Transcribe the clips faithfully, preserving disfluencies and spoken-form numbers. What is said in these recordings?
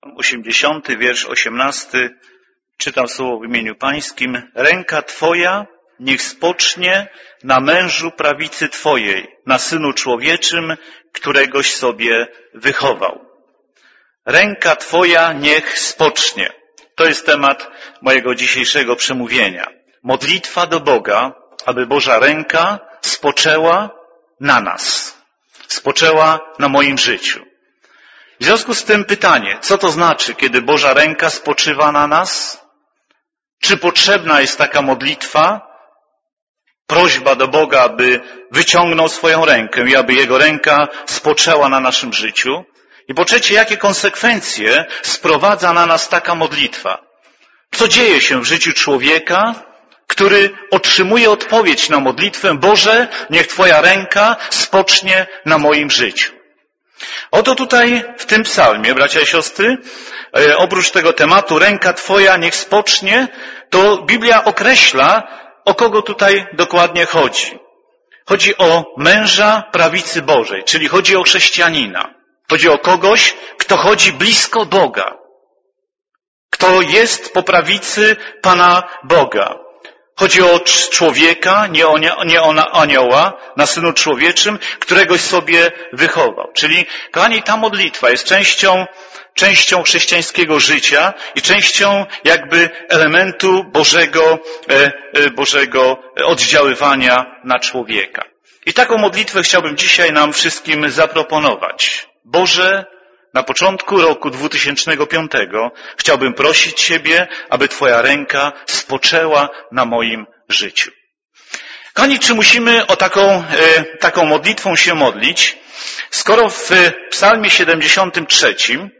osiemdziesiąty, wiersz osiemnasty. Czytam słowo w imieniu Pańskim. Ręka Twoja niech spocznie na mężu prawicy Twojej, na Synu Człowieczym, któregoś sobie wychował. Ręka Twoja niech spocznie. To jest temat mojego dzisiejszego przemówienia. Modlitwa do Boga, aby Boża ręka spoczęła na nas. Spoczęła na moim życiu. W związku z tym pytanie, co to znaczy, kiedy Boża ręka spoczywa na nas? Czy potrzebna jest taka modlitwa? Prośba do Boga, aby wyciągnął swoją rękę i aby Jego ręka spoczęła na naszym życiu? I po trzecie, jakie konsekwencje sprowadza na nas taka modlitwa? Co dzieje się w życiu człowieka, który otrzymuje odpowiedź na modlitwę: Boże, niech Twoja ręka spocznie na moim życiu? Oto tutaj w tym psalmie, bracia i siostry, oprócz tego tematu ręka Twoja niech spocznie, to Biblia określa, o kogo tutaj dokładnie chodzi. Chodzi o męża prawicy Bożej, czyli chodzi o chrześcijanina. Chodzi o kogoś, kto chodzi blisko Boga. Kto jest po prawicy Pana Boga. Chodzi o człowieka, nie o, nie o anioła, na Synu Człowieczym, któregoś sobie wychował. Czyli, kochani, ta modlitwa jest częścią, częścią chrześcijańskiego życia i częścią jakby elementu Bożego, Bożego oddziaływania na człowieka. I taką modlitwę chciałbym dzisiaj nam wszystkim zaproponować. Boże, na początku roku dwa tysiące piątego chciałbym prosić Ciebie, aby Twoja ręka spoczęła na moim życiu. Kochani, czy musimy o taką, taką modlitwą się modlić, skoro w psalmie siedemdziesiątym trzecim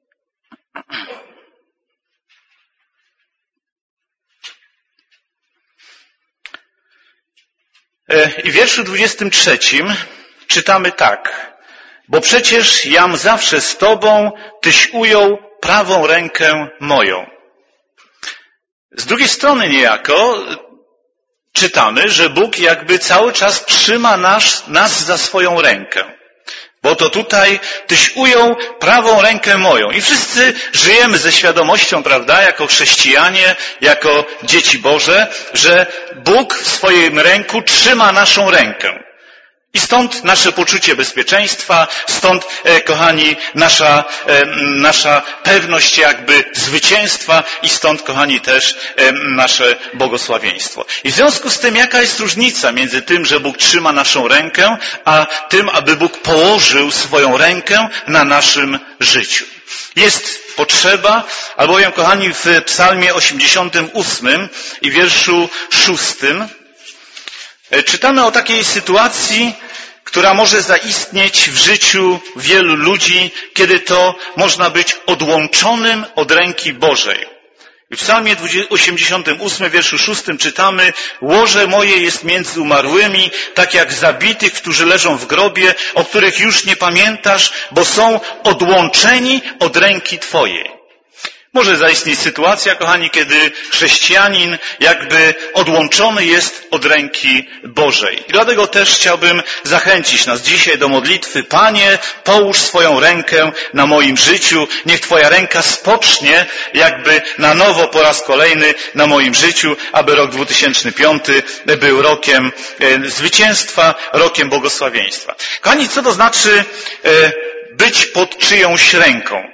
i w wierszu dwudziestym trzecim czytamy tak: bo przecież jam zawsze z Tobą, Tyś ujął prawą rękę moją. Z drugiej strony niejako czytamy, że Bóg jakby cały czas trzyma nas, nas za swoją rękę. Bo to tutaj Tyś ujął prawą rękę moją. I wszyscy żyjemy ze świadomością, prawda, jako chrześcijanie, jako dzieci Boże, że Bóg w swoim ręku trzyma naszą rękę. I stąd nasze poczucie bezpieczeństwa, stąd, e, kochani, nasza, e, nasza pewność jakby zwycięstwa i stąd, kochani, też e, nasze błogosławieństwo. I w związku z tym, jaka jest różnica między tym, że Bóg trzyma naszą rękę, a tym, aby Bóg położył swoją rękę na naszym życiu? Jest potrzeba, albowiem, kochani, w psalmie osiemdziesiątym ósmym i wierszu szóstym czytamy o takiej sytuacji, która może zaistnieć w życiu wielu ludzi, kiedy to można być odłączonym od ręki Bożej. I w psalmie osiemdziesiątym ósmym, wierszu szóstym czytamy: łoże moje jest między umarłymi, tak jak zabitych, którzy leżą w grobie, o których już nie pamiętasz, bo są odłączeni od ręki Twojej. Może zaistnieć sytuacja, kochani, kiedy chrześcijanin jakby odłączony jest od ręki Bożej. I dlatego też chciałbym zachęcić nas dzisiaj do modlitwy: Panie, połóż swoją rękę na moim życiu, niech Twoja ręka spocznie jakby na nowo po raz kolejny na moim życiu, aby rok dwa tysiące piąty był rokiem zwycięstwa, rokiem błogosławieństwa. Kochani, co to znaczy być pod czyjąś ręką?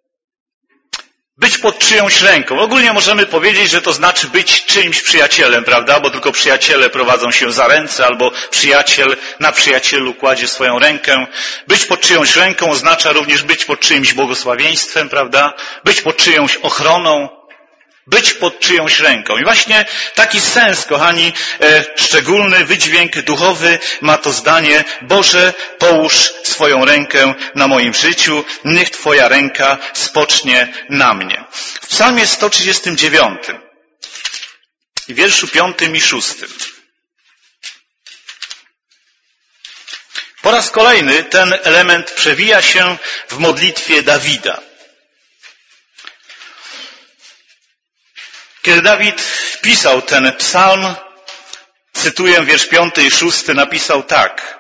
Być pod czyjąś ręką. Ogólnie możemy powiedzieć, że to znaczy być czyimś przyjacielem, prawda? Bo tylko przyjaciele prowadzą się za ręce, albo przyjaciel na przyjacielu kładzie swoją rękę. Być pod czyjąś ręką oznacza również być pod czyimś błogosławieństwem, prawda? Być pod czyjąś ochroną. Być pod czyjąś ręką. I właśnie taki sens, kochani, e, szczególny wydźwięk duchowy ma to zdanie: Boże, połóż swoją rękę na moim życiu, niech Twoja ręka spocznie na mnie. W psalmie sto trzydziestym dziewiątym, w wierszu piątym i szóstym. Po raz kolejny ten element przewija się w modlitwie Dawida. Kiedy Dawid pisał ten psalm, cytuję wiersz piąty i szósty, napisał tak: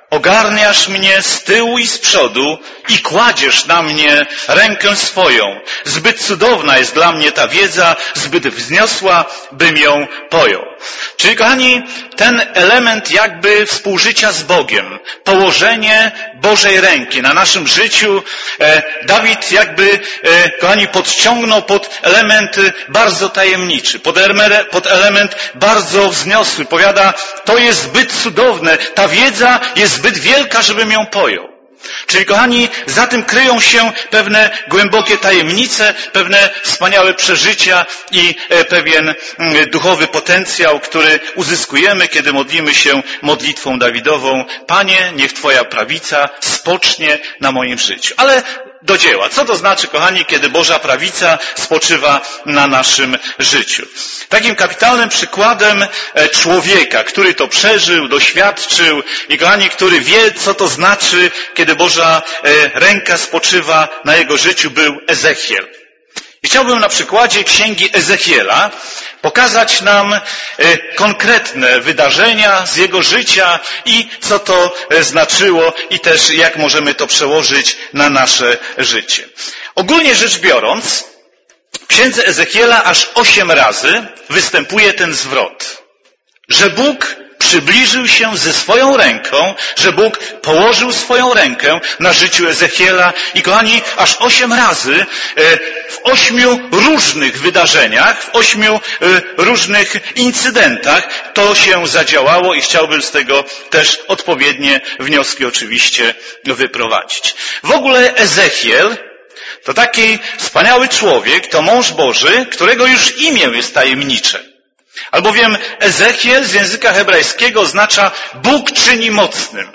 ogarniasz mnie z tyłu i z przodu i kładziesz na mnie rękę swoją. Zbyt cudowna jest dla mnie ta wiedza, zbyt wzniosła, bym ją pojął. Czyli, kochani, ten element jakby współżycia z Bogiem, położenie Bożej ręki na naszym życiu, Dawid jakby, kochani, podciągnął pod element bardzo tajemniczy, pod element bardzo wzniosły. Powiada, to jest zbyt cudowne, ta wiedza jest zbyt wielka, żebym ją pojął. Czyli, kochani, za tym kryją się pewne głębokie tajemnice, pewne wspaniałe przeżycia i pewien duchowy potencjał, który uzyskujemy, kiedy modlimy się modlitwą Dawidową. Panie, niech Twoja prawica spocznie na moim życiu. Ale do dzieła. Co to znaczy, kochani, kiedy Boża prawica spoczywa na naszym życiu? Takim kapitalnym przykładem człowieka, który to przeżył, doświadczył i, kochani, który wie, co to znaczy, kiedy Boża ręka spoczywa na jego życiu, był Ezechiel. I chciałbym na przykładzie księgi Ezechiela pokazać nam konkretne wydarzenia z jego życia i co to znaczyło i też jak możemy to przełożyć na nasze życie. Ogólnie rzecz biorąc, w księdze Ezechiela aż osiem razy występuje ten zwrot, że Bóg przybliżył się ze swoją ręką, że Bóg położył swoją rękę na życiu Ezechiela i, kochani, aż osiem razy w ośmiu różnych wydarzeniach, w ośmiu różnych incydentach to się zadziałało i chciałbym z tego też odpowiednie wnioski oczywiście wyprowadzić. W ogóle Ezechiel to taki wspaniały człowiek, to mąż Boży, którego już imię jest tajemnicze. Albowiem Ezechiel z języka hebrajskiego oznacza Bóg czyni mocnym.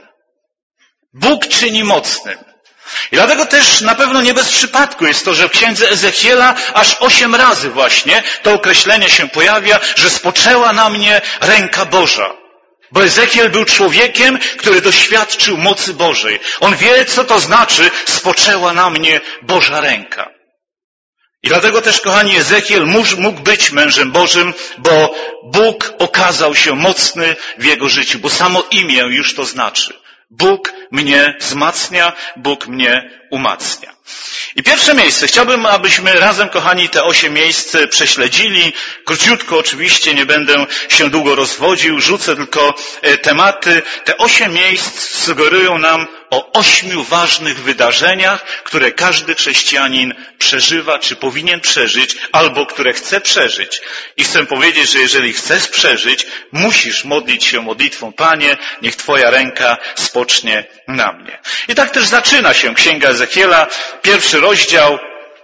Bóg czyni mocnym. I dlatego też na pewno nie bez przypadku jest to, że w księdze Ezechiela aż osiem razy właśnie to określenie się pojawia, że spoczęła na mnie ręka Boża. Bo Ezechiel był człowiekiem, który doświadczył mocy Bożej. On wie, co to znaczy spoczęła na mnie Boża ręka. I dlatego też, kochani, Ezechiel mógł być mężem Bożym, bo Bóg okazał się mocny w jego życiu, bo samo imię już to znaczy. Bóg mnie wzmacnia, Bóg mnie umacnia. I pierwsze miejsce. Chciałbym, abyśmy razem, kochani, te osiem miejsc prześledzili. Króciutko oczywiście, nie będę się długo rozwodził, rzucę tylko tematy. Te osiem miejsc sugerują nam o ośmiu ważnych wydarzeniach, które każdy chrześcijanin przeżywa, czy powinien przeżyć, albo które chce przeżyć. I chcę powiedzieć, że jeżeli chcesz przeżyć, musisz modlić się modlitwą, Panie, niech Twoja ręka spocznie na mnie. I tak też zaczyna się Księga Ezechiela, pierwszy rozdział,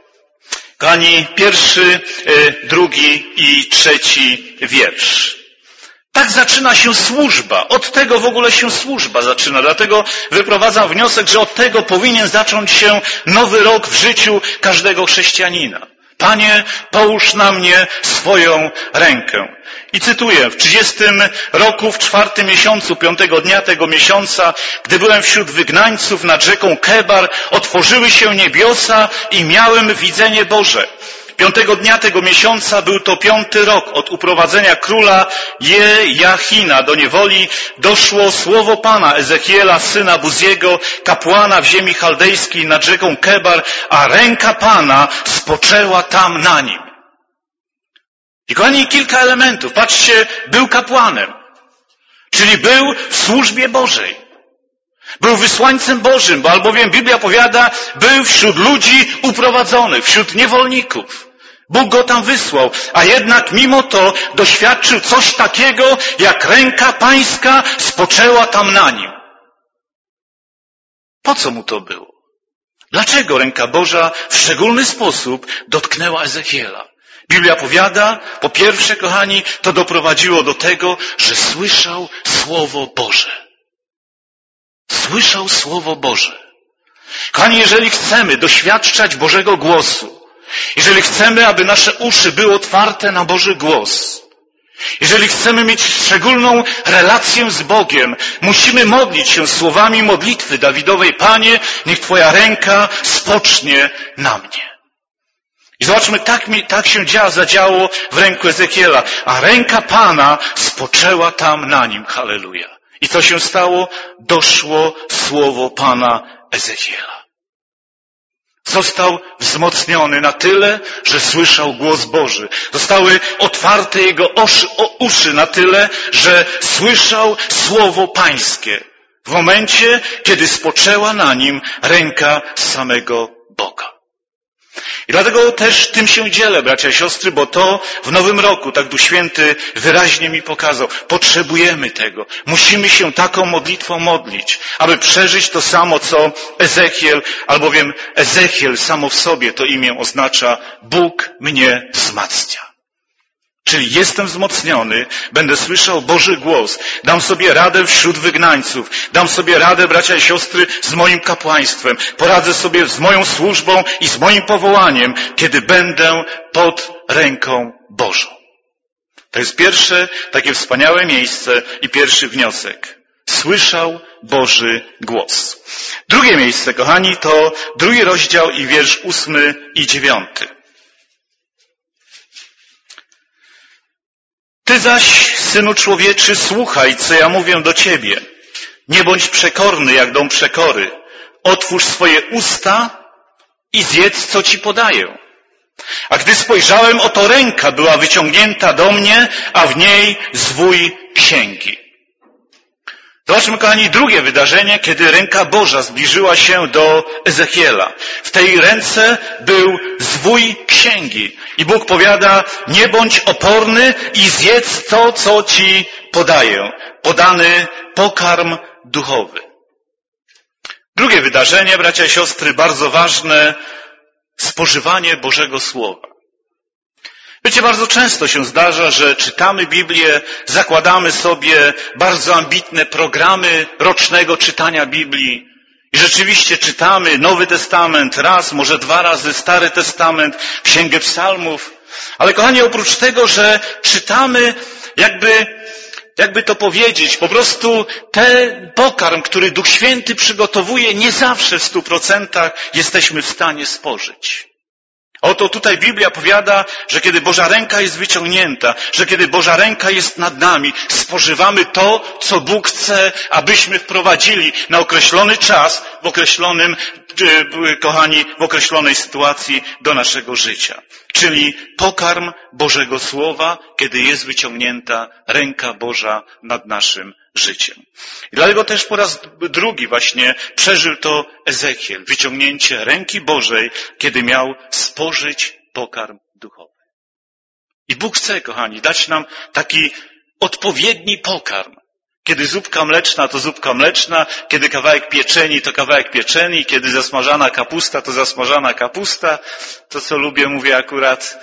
kochani, pierwszy, drugi i trzeci wiersz. Tak zaczyna się służba. Od tego w ogóle się służba zaczyna. Dlatego wyprowadzam wniosek, że od tego powinien zacząć się nowy rok w życiu każdego chrześcijanina. Panie, połóż na mnie swoją rękę. I cytuję, w trzydziestym roku, w czwartym miesiącu, piątego dnia tego miesiąca, gdy byłem wśród wygnańców nad rzeką Kebar, otworzyły się niebiosa i miałem widzenie Boże. Piątego dnia tego miesiąca był to piąty rok od uprowadzenia króla Jehachina do niewoli. Doszło słowo Pana Ezechiela, syna Buziego, kapłana w ziemi chaldejskiej nad rzeką Kebar, a ręka Pana spoczęła tam na nim. I, kochani, kilka elementów. Patrzcie, był kapłanem, czyli był w służbie Bożej. Był wysłańcem Bożym, bo albowiem Biblia powiada, był wśród ludzi uprowadzonych, wśród niewolników. Bóg go tam wysłał, a jednak mimo to doświadczył coś takiego, jak ręka pańska spoczęła tam na nim. Po co mu to było? Dlaczego ręka Boża w szczególny sposób dotknęła Ezechiela? Biblia powiada, po pierwsze, kochani, to doprowadziło do tego, że słyszał Słowo Boże. Słyszał Słowo Boże. Kochani, jeżeli chcemy doświadczać Bożego głosu, jeżeli chcemy, aby nasze uszy były otwarte na Boży głos, jeżeli chcemy mieć szczególną relację z Bogiem, musimy modlić się słowami modlitwy Dawidowej, Panie, niech Twoja ręka spocznie na mnie. I zobaczmy, tak, mi, tak się dzia, zadziało w ręku Ezechiela, a ręka Pana spoczęła tam na nim. Halleluja. I co się stało? Doszło słowo Pana Ezechiela. Został wzmocniony na tyle, że słyszał głos Boży. Zostały otwarte jego oszy, o, uszy na tyle, że słyszał słowo Pańskie. W momencie, kiedy spoczęła na nim ręka samego Boga. I dlatego też tym się dzielę, bracia i siostry, bo to w Nowym Roku, tak Duch Święty wyraźnie mi pokazał. Potrzebujemy tego. Musimy się taką modlitwą modlić, aby przeżyć to samo, co Ezechiel, albowiem Ezechiel samo w sobie to imię oznacza Bóg mnie wzmacnia. Czyli jestem wzmocniony, będę słyszał Boży głos, dam sobie radę wśród wygnańców, dam sobie radę, bracia i siostry, z moim kapłaństwem, poradzę sobie z moją służbą i z moim powołaniem, kiedy będę pod ręką Bożą. To jest pierwsze takie wspaniałe miejsce i pierwszy wniosek. Słyszał Boży głos. Drugie miejsce, kochani, to drugi rozdział i wiersz ósmy i dziewiąty. Ty zaś, Synu Człowieczy, słuchaj, co ja mówię do ciebie. Nie bądź przekorny, jak dom przekory. Otwórz swoje usta i zjedz, co ci podaję. A gdy spojrzałem, oto ręka była wyciągnięta do mnie, a w niej zwój księgi. Zobaczmy, kochani, drugie wydarzenie, kiedy ręka Boża zbliżyła się do Ezechiela. W tej ręce był zwój księgi. I Bóg powiada, nie bądź oporny i zjedz to, co ci podaję. Podany pokarm duchowy. Drugie wydarzenie, bracia i siostry, bardzo ważne, spożywanie Bożego Słowa. Wiecie, bardzo często się zdarza, że czytamy Biblię, zakładamy sobie bardzo ambitne programy rocznego czytania Biblii i rzeczywiście czytamy Nowy Testament raz, może dwa razy Stary Testament, Księgę Psalmów. Ale kochani, oprócz tego, że czytamy jakby, jakby to powiedzieć, po prostu ten pokarm, który Duch Święty przygotowuje, nie zawsze w stu procentach jesteśmy w stanie spożyć. Oto tutaj Biblia powiada, że kiedy Boża ręka jest wyciągnięta, że kiedy Boża ręka jest nad nami, spożywamy to, co Bóg chce, abyśmy wprowadzili na określony czas, w określonym, kochani, w określonej sytuacji do naszego życia. Czyli pokarm Bożego Słowa, kiedy jest wyciągnięta ręka Boża nad naszym życiem. I dlatego też po raz drugi właśnie przeżył to Ezechiel, wyciągnięcie ręki Bożej, kiedy miał spożyć pokarm duchowy. I Bóg chce, kochani, dać nam taki odpowiedni pokarm. Kiedy zupka mleczna, to zupka mleczna, kiedy kawałek pieczeni, to kawałek pieczeni, kiedy zasmażana kapusta, to zasmażana kapusta. To, co lubię, mówię akurat,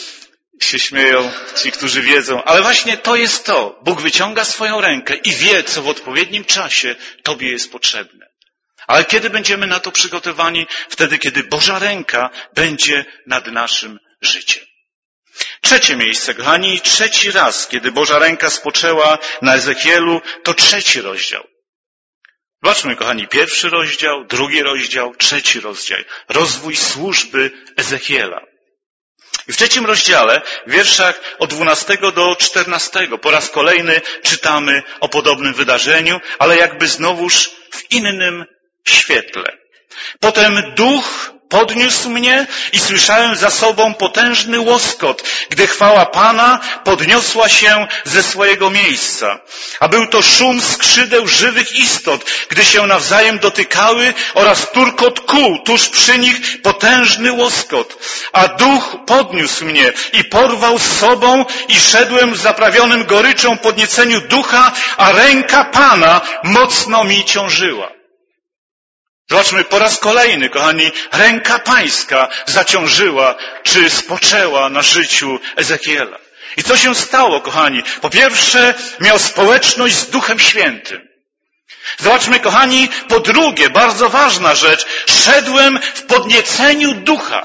się śmieją ci, którzy wiedzą. Ale właśnie to jest to. Bóg wyciąga swoją rękę i wie, co w odpowiednim czasie Tobie jest potrzebne. Ale kiedy będziemy na to przygotowani? Wtedy, kiedy Boża ręka będzie nad naszym życiem. Trzecie miejsce, kochani, trzeci raz, kiedy Boża ręka spoczęła na Ezechielu, to trzeci rozdział. Zobaczmy, kochani, pierwszy rozdział, drugi rozdział, trzeci rozdział. Rozwój służby Ezechiela. I w trzecim rozdziale, w wierszach od dwunastego do czternastego, po raz kolejny czytamy o podobnym wydarzeniu, ale jakby znowuż w innym świetle. Potem duch podniósł mnie i słyszałem za sobą potężny łoskot, gdy chwała Pana podniosła się ze swojego miejsca. A był to szum skrzydeł żywych istot, gdy się nawzajem dotykały, oraz turkot kół, tuż przy nich potężny łoskot. A duch podniósł mnie i porwał z sobą i szedłem w zaprawionym goryczą podnieceniu ducha, a ręka Pana mocno mi ciążyła. Zobaczmy, po raz kolejny, kochani, ręka Pańska zaciążyła, czy spoczęła na życiu Ezechiela. I co się stało, kochani? Po pierwsze, miał społeczność z Duchem Świętym. Zobaczmy, kochani, po drugie, bardzo ważna rzecz, szedłem w podnieceniu ducha.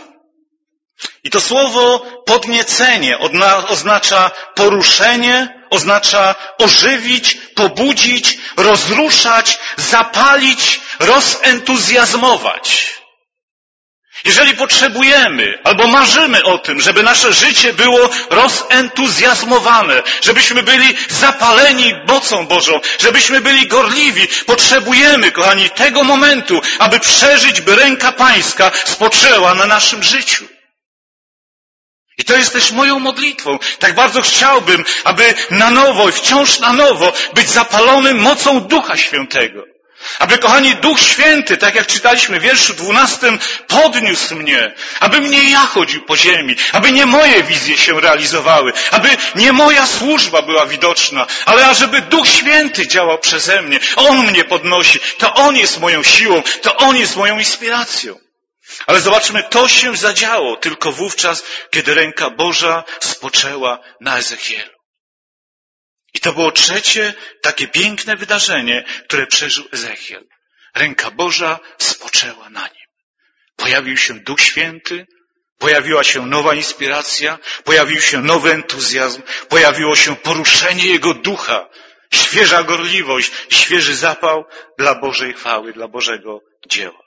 I to słowo podniecenie oznacza poruszenie, oznacza ożywić, pobudzić, rozruszać, zapalić, rozentuzjazmować. Jeżeli potrzebujemy albo marzymy o tym, żeby nasze życie było rozentuzjazmowane, żebyśmy byli zapaleni mocą Bożą, żebyśmy byli gorliwi, potrzebujemy, kochani, tego momentu, aby przeżyć, by ręka Pańska spoczęła na naszym życiu. I to jest też moją modlitwą. Tak bardzo chciałbym, aby na nowo i wciąż na nowo być zapalonym mocą Ducha Świętego. Aby, kochani, Duch Święty, tak jak czytaliśmy w wierszu dwunastym, podniósł mnie, abym nie ja chodził po ziemi, aby nie moje wizje się realizowały, aby nie moja służba była widoczna, ale ażeby Duch Święty działał przeze mnie. On mnie podnosi, to On jest moją siłą, to On jest moją inspiracją. Ale zobaczmy, to się zadziało tylko wówczas, kiedy ręka Boża spoczęła na Ezechielu. I to było trzecie takie piękne wydarzenie, które przeżył Ezechiel. Ręka Boża spoczęła na nim. Pojawił się Duch Święty, pojawiła się nowa inspiracja, pojawił się nowy entuzjazm, pojawiło się poruszenie Jego ducha, świeża gorliwość, świeży zapał dla Bożej chwały, dla Bożego dzieła.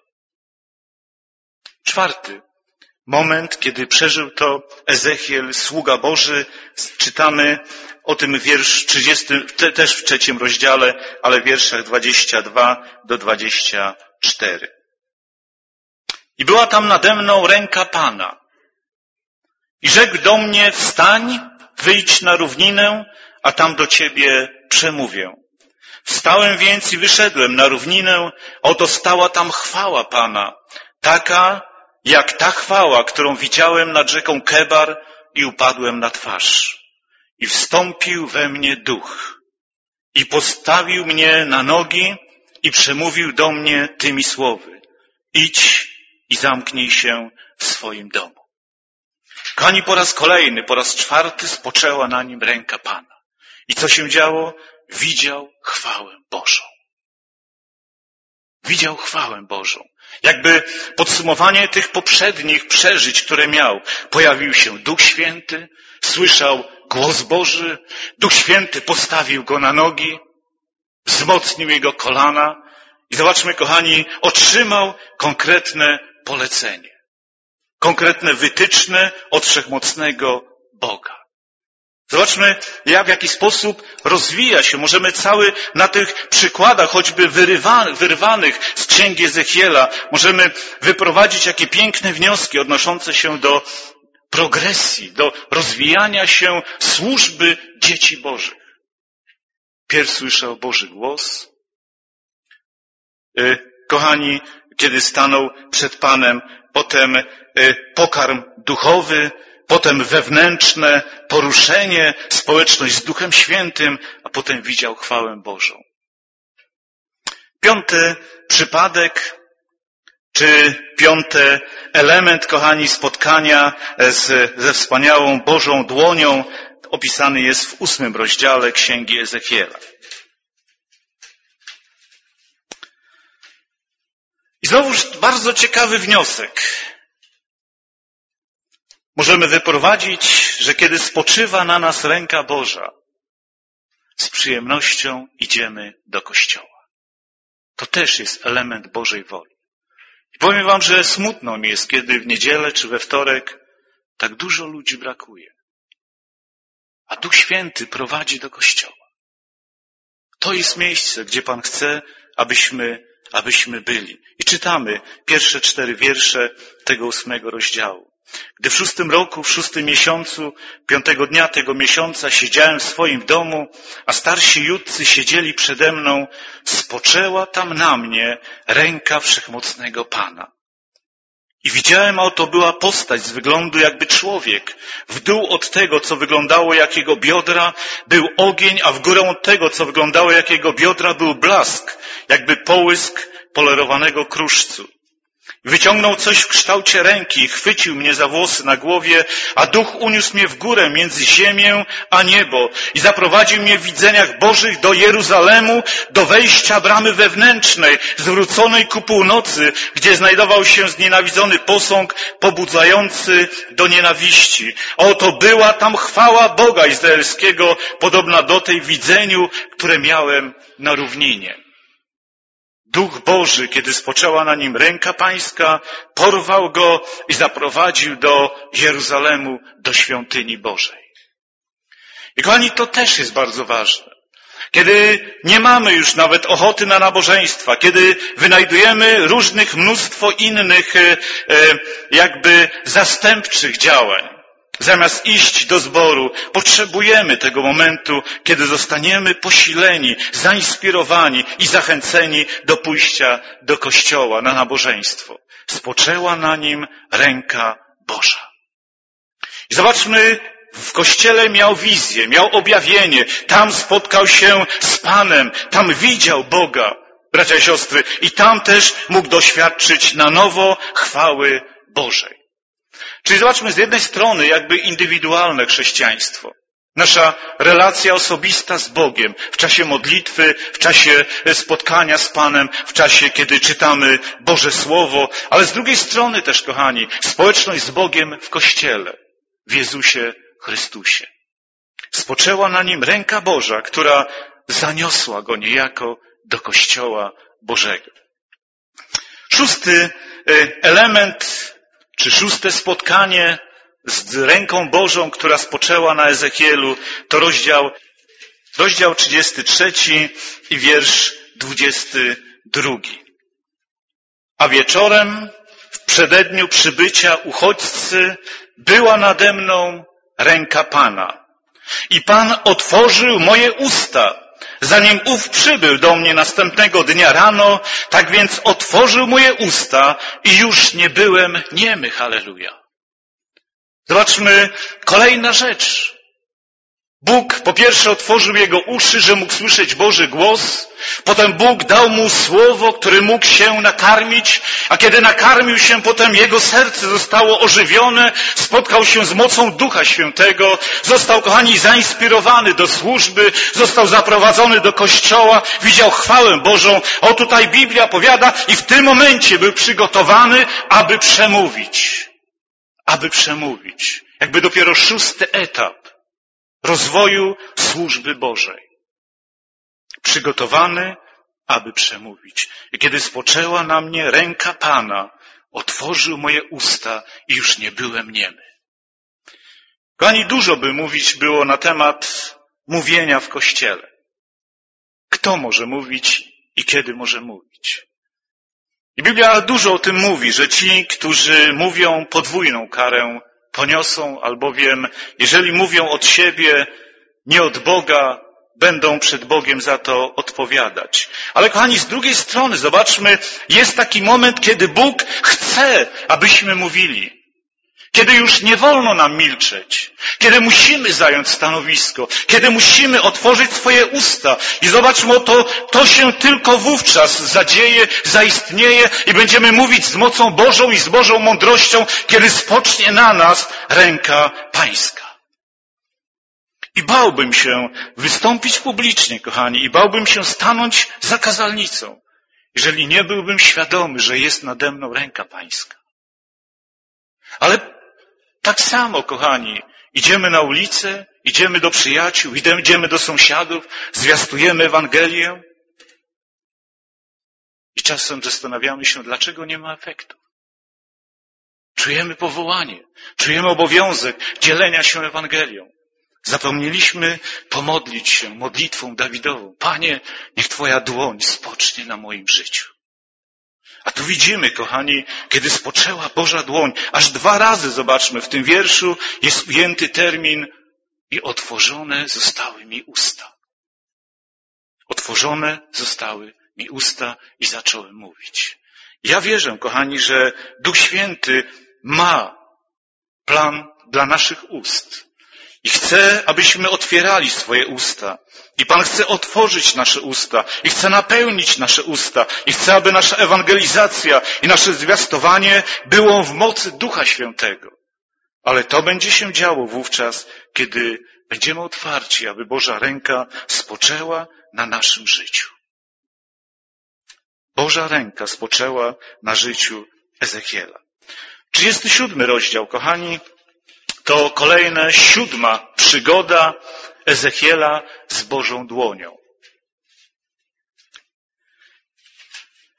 Czwarty moment, kiedy przeżył to Ezechiel, sługa Boży, czytamy o tym wiersz trzydziestym, te, też w trzecim rozdziale, ale w wierszach dwudziestym drugim do dwudziestego czwartego. I była tam nade mną ręka Pana. I rzekł do mnie, wstań, wyjdź na równinę, a tam do ciebie przemówię. Wstałem więc i wyszedłem na równinę, oto stała tam chwała Pana, taka jak ta chwała, którą widziałem nad rzeką Kebar, i upadłem na twarz. I wstąpił we mnie duch i postawił mnie na nogi i przemówił do mnie tymi słowy. Idź i zamknij się w swoim domu. Kochani, po raz kolejny, po raz czwarty spoczęła na nim ręka Pana. I co się działo? Widział chwałę Bożą. Widział chwałę Bożą. Jakby podsumowanie tych poprzednich przeżyć, które miał. Pojawił się Duch Święty, słyszał głos Boży, Duch Święty postawił go na nogi, wzmocnił jego kolana i zobaczmy, kochani, otrzymał konkretne polecenie. Konkretne wytyczne od wszechmocnego Boga. Zobaczmy, jak w jaki sposób rozwija się. Możemy cały na tych przykładach, choćby wyrywanych, wyrwanych z księgi Ezechiela, możemy wyprowadzić jakie piękne wnioski odnoszące się do progresji, do rozwijania się służby dzieci Bożych. Pierw słyszał Boży głos. Kochani, kiedy stanął przed Panem, potem pokarm duchowy, potem wewnętrzne poruszenie, społeczność z Duchem Świętym, a potem widział chwałę Bożą. Piąty przypadek, czy piąty element, kochani, spotkania z, ze wspaniałą Bożą dłonią opisany jest w ósmym rozdziale Księgi Ezechiela. I znowuż bardzo ciekawy wniosek. Możemy wyprowadzić, że kiedy spoczywa na nas ręka Boża, z przyjemnością idziemy do kościoła. To też jest element Bożej woli. I powiem wam, że smutno mi jest, kiedy w niedzielę czy we wtorek tak dużo ludzi brakuje. A Duch Święty prowadzi do kościoła. To jest miejsce, gdzie Pan chce, abyśmy, abyśmy byli. I czytamy pierwsze cztery wiersze tego ósmego rozdziału. Gdy w szóstym roku, w szóstym miesiącu, piątego dnia tego miesiąca siedziałem w swoim domu, a starsi judcy siedzieli przede mną, spoczęła tam na mnie ręka wszechmocnego Pana. I widziałem, a oto była postać z wyglądu jakby człowiek. W dół od tego, co wyglądało jak jego biodra, był ogień, a w górę od tego, co wyglądało jak jego biodra, był blask, jakby połysk polerowanego kruszcu. Wyciągnął coś w kształcie ręki i chwycił mnie za włosy na głowie, a duch uniósł mnie w górę między ziemię a niebo i zaprowadził mnie w widzeniach Bożych do Jeruzalemu, do wejścia bramy wewnętrznej, zwróconej ku północy, gdzie znajdował się znienawidzony posąg pobudzający do nienawiści. Oto była tam chwała Boga Izraelskiego, podobna do tej w widzeniu, które miałem na równinie. Duch Boży, kiedy spoczęła na nim ręka Pańska, porwał go i zaprowadził do Jeruzalemu, do świątyni Bożej. I kochani, to też jest bardzo ważne. Kiedy nie mamy już nawet ochoty na nabożeństwa, kiedy wynajdujemy różnych mnóstwo innych jakby zastępczych działań, zamiast iść do zboru, potrzebujemy tego momentu, kiedy zostaniemy posileni, zainspirowani i zachęceni do pójścia do kościoła na nabożeństwo. Spoczęła na nim ręka Boża. I zobaczmy, w kościele miał wizję, miał objawienie, tam spotkał się z Panem, tam widział Boga, bracia i siostry, i tam też mógł doświadczyć na nowo chwały Bożej. Czyli zobaczmy, z jednej strony jakby indywidualne chrześcijaństwo. Nasza relacja osobista z Bogiem w czasie modlitwy, w czasie spotkania z Panem, w czasie, kiedy czytamy Boże Słowo, ale z drugiej strony też, kochani, społeczność z Bogiem w Kościele, w Jezusie Chrystusie. Spoczęła na nim ręka Boża, która zaniosła go niejako do Kościoła Bożego. Szósty element, czy szóste spotkanie z ręką Bożą, która spoczęła na Ezechielu, to rozdział, rozdział trzydziesty trzeci i wiersz dwudziesty drugi. A wieczorem, w przededniu przybycia uchodźcy, była nade mną ręka Pana. I Pan otworzył moje usta, zanim ów przybył do mnie następnego dnia rano, tak więc otworzył moje usta i już nie byłem niemy. Halleluja. Zobaczmy, kolejna rzecz. Bóg po pierwsze otworzył jego uszy, że mógł słyszeć Boży głos. Potem Bóg dał mu słowo, które mógł się nakarmić, a kiedy nakarmił się, potem jego serce zostało ożywione, spotkał się z mocą Ducha Świętego, został, kochani, zainspirowany do służby, został zaprowadzony do kościoła, widział chwałę Bożą. O, tutaj Biblia powiada, i w tym momencie był przygotowany, aby przemówić. Aby przemówić. Jakby dopiero szósty etap rozwoju służby Bożej. Przygotowany, aby przemówić. I kiedy spoczęła na mnie ręka Pana, otworzył moje usta i już nie byłem niemy. Kochani, dużo by mówić było na temat mówienia w Kościele. Kto może mówić i kiedy może mówić? I Biblia dużo o tym mówi, że ci, którzy mówią, podwójną karę poniosą, albowiem jeżeli mówią od siebie, nie od Boga, będą przed Bogiem za to odpowiadać. Ale kochani, z drugiej strony, zobaczmy, jest taki moment, kiedy Bóg chce, abyśmy mówili. Kiedy już nie wolno nam milczeć. Kiedy musimy zająć stanowisko. Kiedy musimy otworzyć swoje usta. I zobaczmy, to, to się tylko wówczas zadzieje, zaistnieje i będziemy mówić z mocą Bożą i z Bożą mądrością, kiedy spocznie na nas ręka Pańska. I bałbym się wystąpić publicznie, kochani, i bałbym się stanąć za kazalnicą, jeżeli nie byłbym świadomy, że jest nade mną ręka Pańska. Ale tak samo, kochani, idziemy na ulicę, idziemy do przyjaciół, idziemy do sąsiadów, zwiastujemy Ewangelię i czasem zastanawiamy się, dlaczego nie ma efektu. Czujemy powołanie, czujemy obowiązek dzielenia się Ewangelią. Zapomnieliśmy pomodlić się modlitwą Dawidową. Panie, niech Twoja dłoń spocznie na moim życiu. A tu widzimy, kochani, kiedy spoczęła Boża dłoń, aż dwa razy, zobaczmy, w tym wierszu jest ujęty termin i otworzone zostały mi usta. Otworzone zostały mi usta i zacząłem mówić. Ja wierzę, kochani, że Duch Święty ma plan dla naszych ust. I chce, abyśmy otwierali swoje usta. I Pan chce otworzyć nasze usta. I chce napełnić nasze usta. I chce, aby nasza ewangelizacja i nasze zwiastowanie było w mocy Ducha Świętego. Ale to będzie się działo wówczas, kiedy będziemy otwarci, aby Boża ręka spoczęła na naszym życiu. Boża ręka spoczęła na życiu Ezechiela. trzydziesty siódmy rozdział, kochani, to kolejna siódma przygoda Ezechiela z Bożą dłonią.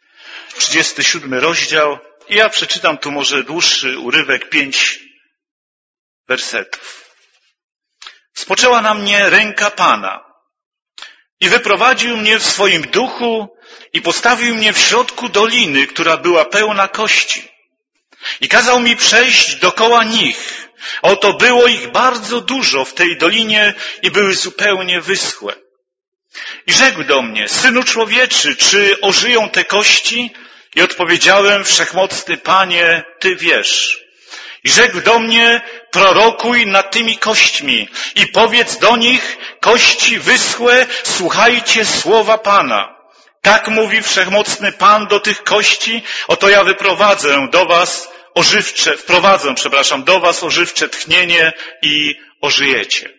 trzydziesty siódmy rozdział. I ja przeczytam tu może dłuższy urywek, pięć wersetów. Spoczęła na mnie ręka Pana i wyprowadził mnie w swoim duchu i postawił mnie w środku doliny, która była pełna kości. I kazał mi przejść dokoła nich. Oto było ich bardzo dużo w tej dolinie i były zupełnie wyschłe. I rzekł do mnie: Synu człowieczy, czy ożyją te kości? I odpowiedziałem: Wszechmocny Panie, Ty wiesz. I rzekł do mnie: prorokuj nad tymi kośćmi i powiedz do nich: kości wyschłe, słuchajcie słowa Pana. Tak mówi Wszechmocny Pan do tych kości: oto ja wyprowadzę do was ożywcze, wprowadzę, przepraszam, do was ożywcze tchnienie i ożyjecie.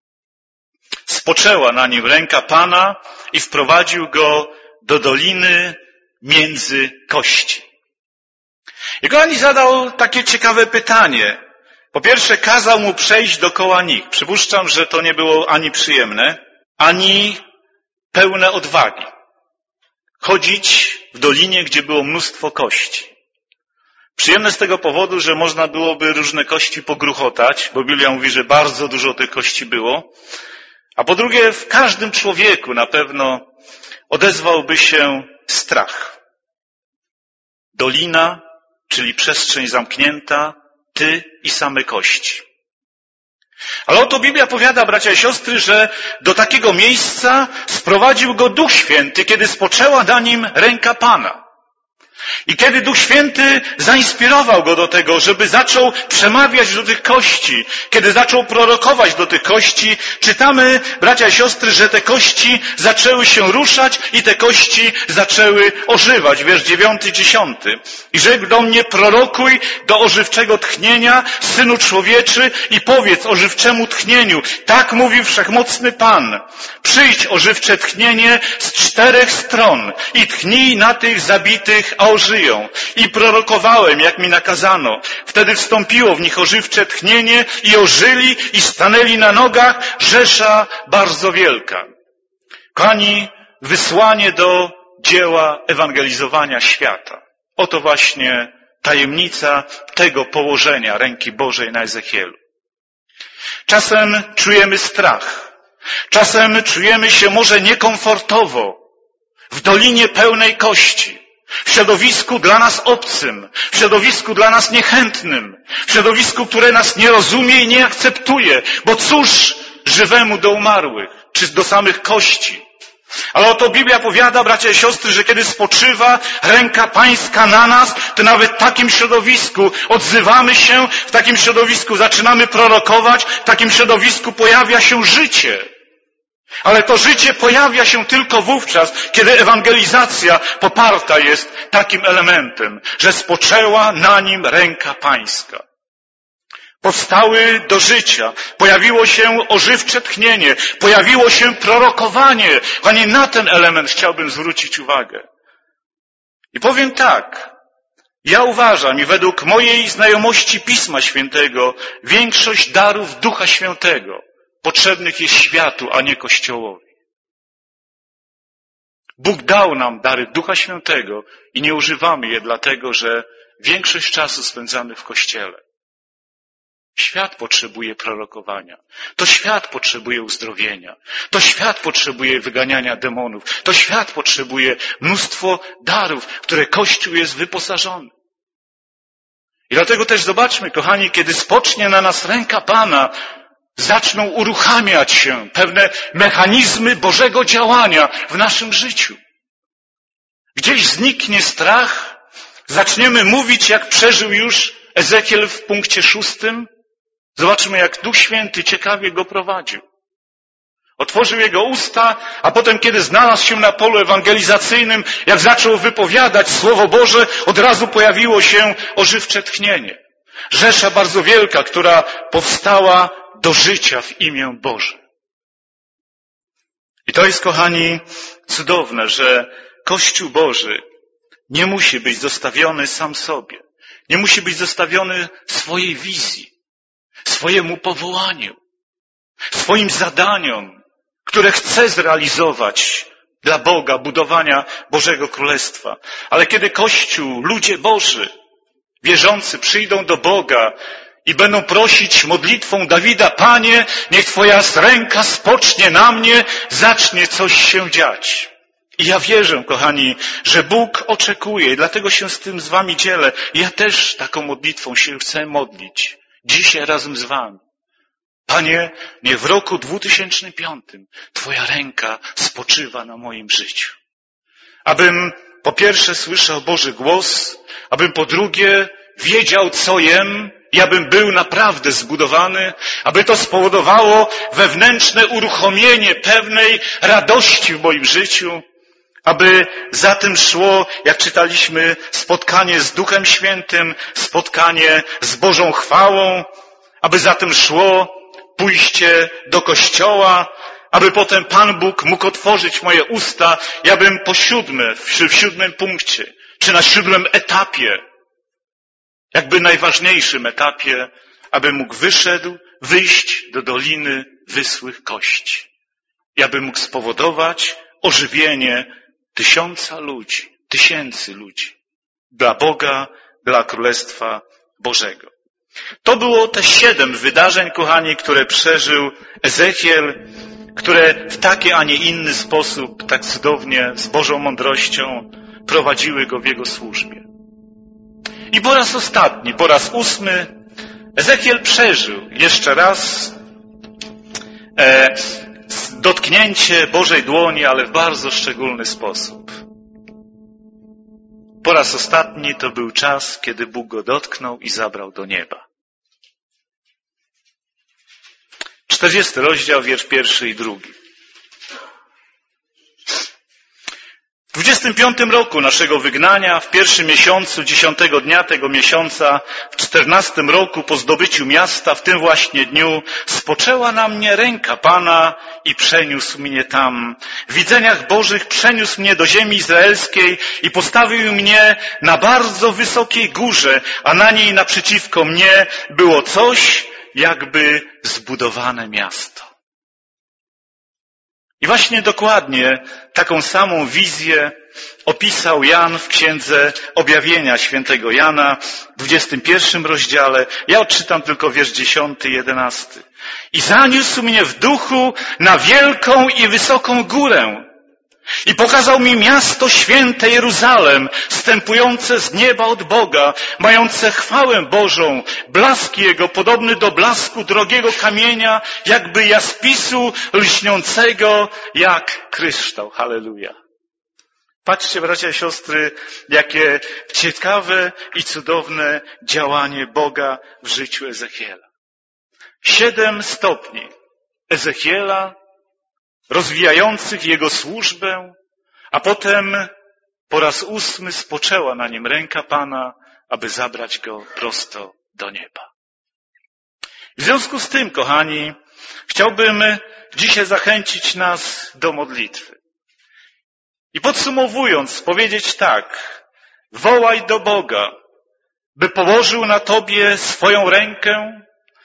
Spoczęła na nim ręka Pana i wprowadził go do doliny między kości. I kochani, zadał takie ciekawe pytanie. Po pierwsze, kazał mu przejść dookoła nich. Przypuszczam, że to nie było ani przyjemne, ani pełne odwagi. Chodzić w dolinie, gdzie było mnóstwo kości. Przyjemne z tego powodu, że można byłoby różne kości pogruchotać, bo Biblia mówi, że bardzo dużo tych kości było. A po drugie, w każdym człowieku na pewno odezwałby się strach. Dolina, czyli przestrzeń zamknięta, ty i same kości. Ale oto Biblia powiada, bracia i siostry, że do takiego miejsca sprowadził go Duch Święty, kiedy spoczęła na nim ręka Pana. I kiedy Duch Święty zainspirował go do tego, żeby zaczął przemawiać do tych kości, kiedy zaczął prorokować do tych kości, czytamy, bracia i siostry, że te kości zaczęły się ruszać i te kości zaczęły ożywać. Wiersz dziewiąty, dziesiąty. I rzekł do mnie: prorokuj do ożywczego tchnienia, Synu człowieczy, i powiedz ożywczemu tchnieniu: tak mówi Wszechmocny Pan. Przyjdź ożywcze tchnienie z czterech stron i tchnij na tych zabitych, a ożyją. I prorokowałem, jak mi nakazano. Wtedy wstąpiło w nich ożywcze tchnienie i ożyli i stanęli na nogach rzesza bardzo wielka. Kochani, wysłanie do dzieła ewangelizowania świata. Oto właśnie tajemnica tego położenia ręki Bożej na Ezechielu. Czasem czujemy strach. Czasem czujemy się może niekomfortowo w dolinie pełnej kości. W środowisku dla nas obcym, w środowisku dla nas niechętnym, w środowisku, które nas nie rozumie i nie akceptuje, bo cóż żywemu do umarłych, czy do samych kości. Ale oto Biblia powiada, bracia i siostry, że kiedy spoczywa ręka Pańska na nas, to nawet w takim środowisku odzywamy się, w takim środowisku zaczynamy prorokować, w takim środowisku pojawia się życie. Ale to życie pojawia się tylko wówczas, kiedy ewangelizacja poparta jest takim elementem, że spoczęła na nim ręka Pańska. Powstały do życia, pojawiło się ożywcze tchnienie, pojawiło się prorokowanie. Panie, na ten element chciałbym zwrócić uwagę. I powiem tak, ja uważam i według mojej znajomości Pisma Świętego większość darów Ducha Świętego potrzebnych jest światu, a nie Kościołowi. Bóg dał nam dary Ducha Świętego i nie używamy je dlatego, że większość czasu spędzamy w Kościele. Świat potrzebuje prorokowania. To świat potrzebuje uzdrowienia. To świat potrzebuje wyganiania demonów. To świat potrzebuje mnóstwo darów, w które Kościół jest wyposażony. I dlatego też zobaczmy, kochani, kiedy spocznie na nas ręka Pana, zaczną uruchamiać się pewne mechanizmy Bożego działania w naszym życiu. Gdzieś zniknie strach, zaczniemy mówić, jak przeżył już Ezechiel w punkcie szóstym. Zobaczmy, jak Duch Święty ciekawie go prowadził. Otworzył jego usta, a potem, kiedy znalazł się na polu ewangelizacyjnym, jak zaczął wypowiadać Słowo Boże, od razu pojawiło się ożywcze tchnienie. Rzesza bardzo wielka, która powstała do życia w imię Boże. I to jest, kochani, cudowne, że Kościół Boży nie musi być zostawiony sam sobie. Nie musi być zostawiony swojej wizji, swojemu powołaniu, swoim zadaniom, które chce zrealizować dla Boga, budowania Bożego Królestwa. Ale kiedy Kościół, ludzie Boży, wierzący przyjdą do Boga i będą prosić modlitwą Dawida, Panie, niech Twoja ręka spocznie na mnie, zacznie coś się dziać. I ja wierzę, kochani, że Bóg oczekuje i dlatego się z tym z wami dzielę. Ja też taką modlitwą się chcę modlić. Dzisiaj razem z wami. Panie, niech w roku dwutysięcznym piątym Twoja ręka spoczywa na moim życiu. Abym po pierwsze słyszał Boży głos, abym po drugie wiedział, co jem, i abym był naprawdę zbudowany, aby to spowodowało wewnętrzne uruchomienie pewnej radości w moim życiu, aby za tym szło, jak czytaliśmy, spotkanie z Duchem Świętym, spotkanie z Bożą chwałą, aby za tym szło pójście do kościoła, aby potem Pan Bóg mógł otworzyć moje usta, ja bym po siódme, w siódmym punkcie, czy na siódmym etapie, jakby najważniejszym etapie, aby mógł wyszedł, wyjść do Doliny Wysłych Kości. I aby mógł spowodować ożywienie tysiąca ludzi, tysięcy ludzi dla Boga, dla Królestwa Bożego. To było te siedem wydarzeń, kochani, które przeżył Ezechiel, które w taki, a nie inny sposób, tak cudownie, z Bożą mądrością prowadziły go w jego służbie. I po raz ostatni, po raz ósmy, Ezechiel przeżył jeszcze raz e, dotknięcie Bożej dłoni, ale w bardzo szczególny sposób. Po raz ostatni to był czas, kiedy Bóg go dotknął i zabrał do nieba. czterdziesty rozdział, wiersz pierwszy i drugi. W dwudziestym piątym roku naszego wygnania, w pierwszym miesiącu, dziesiątego dnia tego miesiąca, w czternastym roku po zdobyciu miasta, w tym właśnie dniu, spoczęła na mnie ręka Pana i przeniósł mnie tam. W widzeniach Bożych przeniósł mnie do ziemi izraelskiej i postawił mnie na bardzo wysokiej górze, a na niej naprzeciwko mnie było coś, jakby zbudowane miasto. I właśnie dokładnie taką samą wizję opisał Jan w Księdze Objawienia świętego Jana w dwudziestym pierwszym rozdziale. Ja odczytam tylko wiersz dziesiąty i jedenasty. I zaniósł mnie w duchu na wielką i wysoką górę i pokazał mi miasto święte Jeruzalem, zstępujące z nieba od Boga, mające chwałę Bożą, blask Jego podobny do blasku drogiego kamienia, jakby jaspisu lśniącego jak kryształ. Halleluja. Patrzcie, bracia i siostry, jakie ciekawe i cudowne działanie Boga w życiu Ezechiela. Siedem stopni Ezechiela, rozwijających jego służbę, a potem po raz ósmy spoczęła na nim ręka Pana, aby zabrać go prosto do nieba. W związku z tym, kochani, chciałbym dzisiaj zachęcić nas do modlitwy. I podsumowując, powiedzieć tak, wołaj do Boga, by położył na tobie swoją rękę,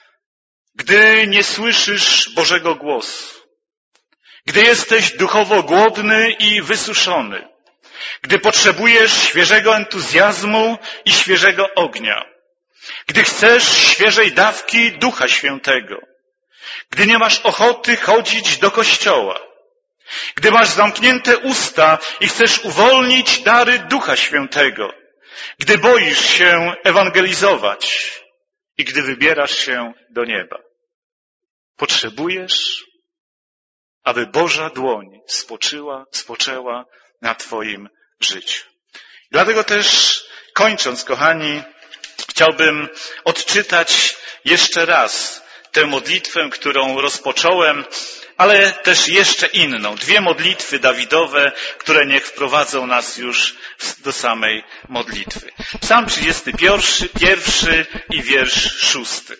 gdy nie słyszysz Bożego głosu. Gdy jesteś duchowo głodny i wysuszony, gdy potrzebujesz świeżego entuzjazmu i świeżego ognia, gdy chcesz świeżej dawki Ducha Świętego, gdy nie masz ochoty chodzić do kościoła, gdy masz zamknięte usta i chcesz uwolnić dary Ducha Świętego, gdy boisz się ewangelizować i gdy wybierasz się do nieba. Potrzebujesz, aby Boża dłoń spoczyła, spoczęła na twoim życiu. Dlatego też, kończąc, kochani, chciałbym odczytać jeszcze raz tę modlitwę, którą rozpocząłem, ale też jeszcze inną. Dwie modlitwy Dawidowe, które niech wprowadzą nas już do samej modlitwy. Psalm trzydziesty pierwszy i wiersz szósty.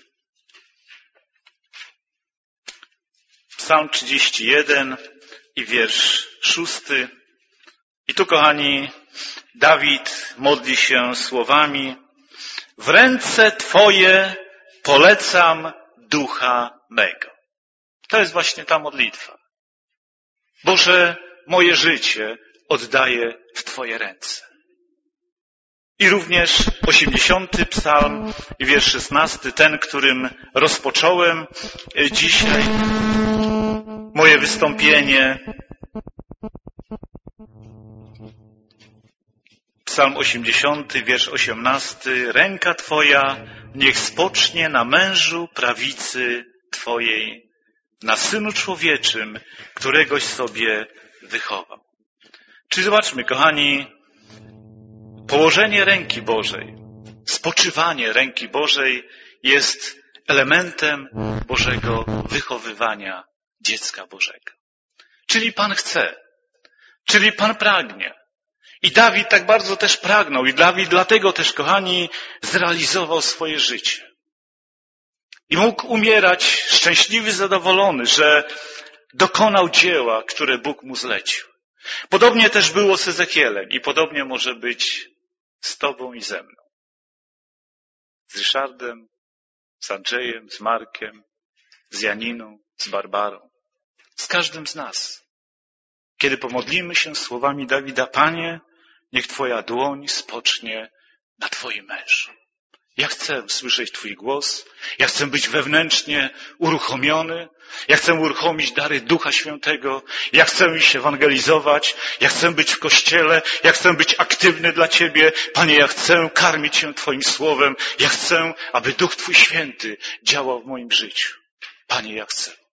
Psalm trzydziesty jeden i wiersz szósty. I tu, kochani, Dawid modli się słowami: w ręce Twoje polecam ducha mego. To jest właśnie ta modlitwa. Boże, moje życie oddaję w Twoje ręce. I również osiemdziesiąty psalm i wiersz szesnasty, ten, którym rozpocząłem dzisiaj moje wystąpienie. Psalm osiemdziesiąty, wiersz osiemnasty. Ręka Twoja niech spocznie na mężu prawicy Twojej, na Synu Człowieczym, któregoś sobie wychował. Czyli zobaczmy, kochani, położenie ręki Bożej, spoczywanie ręki Bożej jest elementem Bożego wychowywania dziecka Bożego. Czyli Pan chce, czyli Pan pragnie. I Dawid tak bardzo też pragnął i Dawid dlatego też, kochani, zrealizował swoje życie. I mógł umierać szczęśliwy, zadowolony, że dokonał dzieła, które Bóg mu zlecił. Podobnie też było z Ezechielem i podobnie może być z Tobą i ze mną. Z Ryszardem, z Andrzejem, z Markiem, z Janiną, z Barbarą. Z każdym z nas. Kiedy pomodlimy się słowami Dawida, Panie, niech Twoja dłoń spocznie na Twoim mężu. Ja chcę słyszeć Twój głos. Ja chcę być wewnętrznie uruchomiony. Ja chcę uruchomić dary Ducha Świętego. Ja chcę iść ewangelizować. Ja chcę być w Kościele. Ja chcę być aktywny dla Ciebie. Panie, ja chcę karmić się Twoim Słowem. Ja chcę, aby Duch Twój Święty działał w moim życiu. Panie, ja chcę.